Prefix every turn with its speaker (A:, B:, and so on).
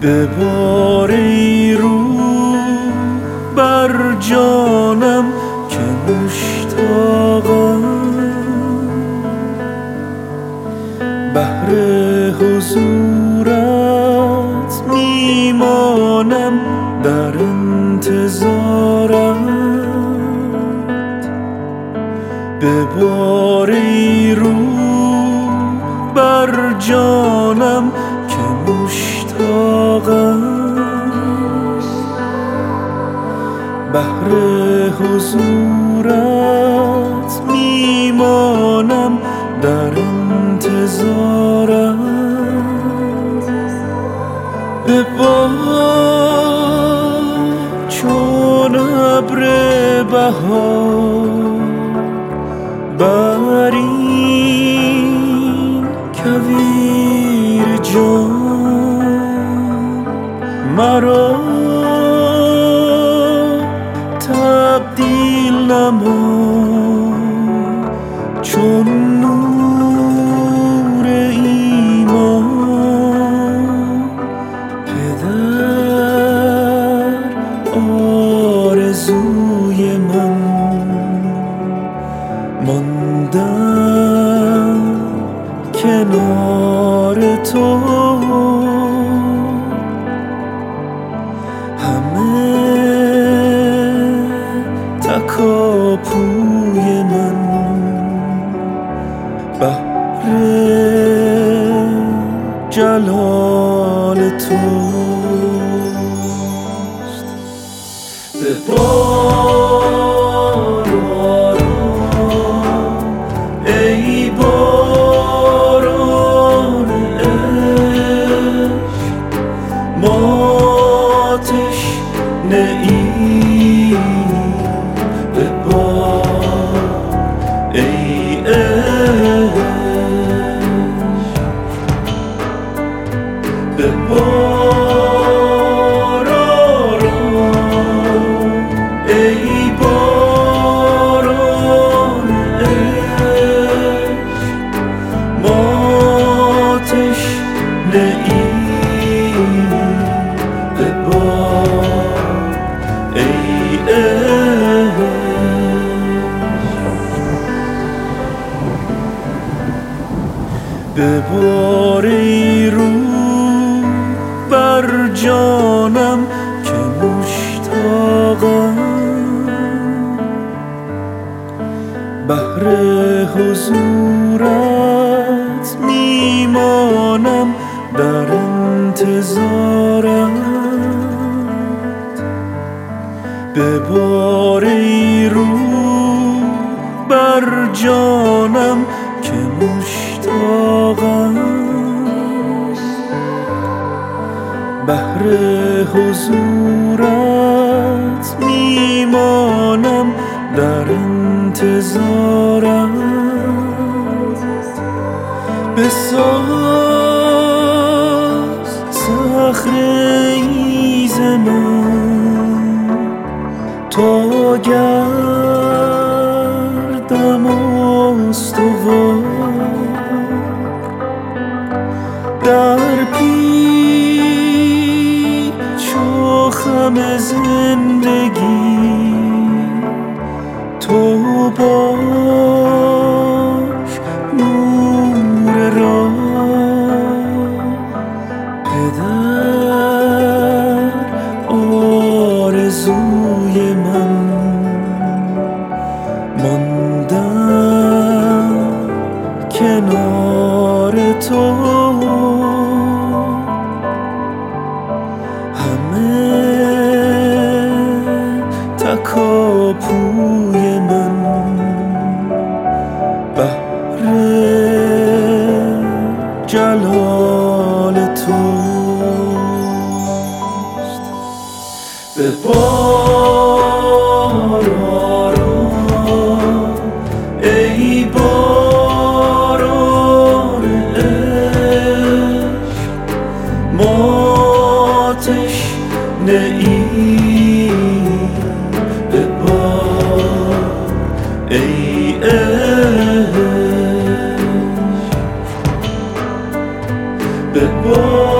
A: ببار ای رو بر جانم که مشتاقم، بهر حضورت میمانم در انتظارت. ببار ای رو بر جانم که مشتاقم، بهر حضورت میمانم در انتظارت. ببار چون ابر بهار بر این کویر جان، مرا تبدیل نما چون نور ایمان. پدر آرزوی من ماندن کنار تو، همه تکاپوی من بهر جلال توست. ببار آرام ای باران عشق، ما تشنه ایم. ببار ای عشق، ببار آرام ای باران عشق، ما تشنه ایم. ببار ای عشق، ببار ای رو بر جانم که مشتاقم، بهر حضورت میمانم در انتظارت. ببار ای رو بر جانم که مشتاقم، بهر حضورت میمانم در انتظارت. بساز صخره ز من تا گردم استوار، در پیچ و خم زندگی تو باش نور راه. پدر آرزوی من ماندن کنار تو، همه تکاپوی من بهر جلال توست. ببار آرام ای باران عشق، ما تشنه ایم. ببار ای عشق، ببار